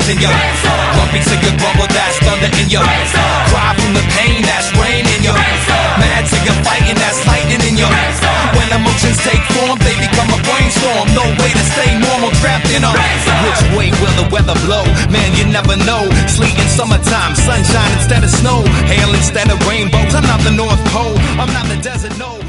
in you. Grumpy to your grumble, that's thunder in you. Cry from the pain, that's rain in you. Mad to your fighting, that's lightning in you. When emotions take form, they become a brainstorm. No way to stay normal, trapped in a which way will the weather blow? Man, you never know. Sleet in summertime, sunshine instead of snow, hail instead of rainbows. I'm not the North Pole, I'm not the desert, no.